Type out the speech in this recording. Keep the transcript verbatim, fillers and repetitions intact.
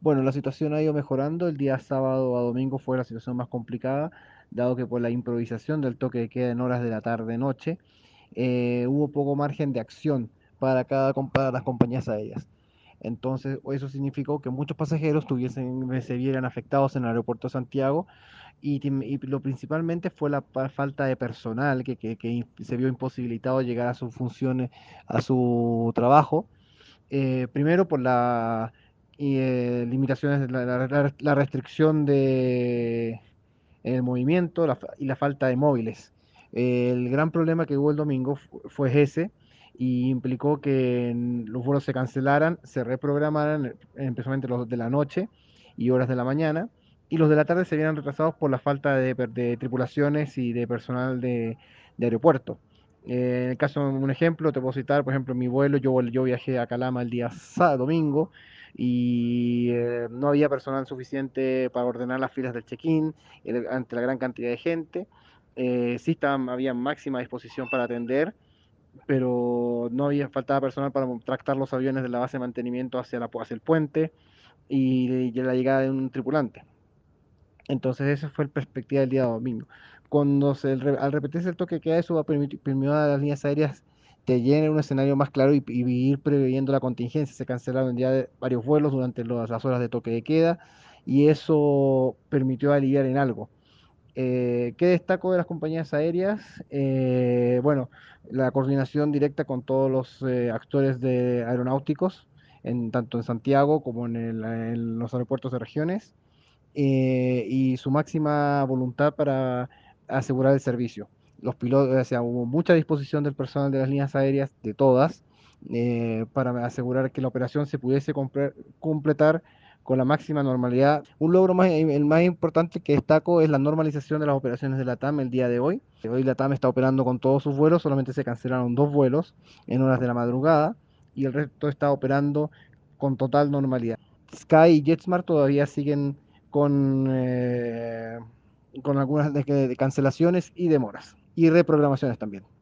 Bueno, la situación ha ido mejorando. El día sábado a domingo fue la situación más complicada, dado que por la improvisación del toque de queda en horas de la tarde-noche, eh, hubo poco margen de acción para cada com- para las compañías aéreas. Entonces, eso significó que muchos pasajeros tuviesen, se vieran afectados en el aeropuerto de Santiago y, tim- y lo principalmente fue la pa- falta de personal que, que- que in- se vio imposibilitado de llegar a sus funciones, a su trabajo. Eh, primero por la y, eh, limitaciones, la, la- la- la restricción de en el movimiento la fa- y la falta de móviles. Eh, el gran problema que hubo el domingo fu- fue ese y implicó que en- los vuelos se cancelaran, se reprogramaran, eh, especialmente los de la noche y horas de la mañana, y los de la tarde se vieran retrasados por la falta de, per- de tripulaciones y de personal de, de aeropuerto. Eh, en el caso, un ejemplo, te puedo citar, por ejemplo, mi vuelo, yo, vol- yo viajé a Calama el día sábado, domingo, y eh, no había personal suficiente para ordenar las filas del check-in el- ante la gran cantidad de gente. Eh, sí estaban, había máxima disposición para atender, pero no había faltaba personal para tractar los aviones de la base de mantenimiento hacia, la, hacia el puente y, y la llegada de un tripulante. Entonces esa fue la perspectiva del día domingo. Cuando se, al repetirse el toque de queda, eso va a permitir, permitió a las líneas aéreas te llenen un escenario más claro y, y ir previendo la contingencia. Se cancelaron ya varios vuelos durante los- las horas de toque de queda y eso permitió aliviar en algo. Eh, ¿qué destaco de las compañías aéreas? Eh, bueno, la coordinación directa con todos los eh, actores de aeronáuticos, en, tanto en Santiago como en, el- en los aeropuertos de regiones, eh, y su máxima voluntad para asegurar el servicio. Los pilotos, o sea, hubo mucha disposición del personal de las líneas aéreas, de todas, eh, para asegurar que la operación se pudiese compre- completar con la máxima normalidad. Un logro más, el más importante que destaco es la normalización de las operaciones de la TAM el día de hoy. Hoy la TAM está operando con todos sus vuelos, solamente se cancelaron dos vuelos en horas de la madrugada y el resto está operando con total normalidad. Sky y JetSmart todavía siguen con, eh, con algunas de, de cancelaciones y demoras y reprogramaciones también.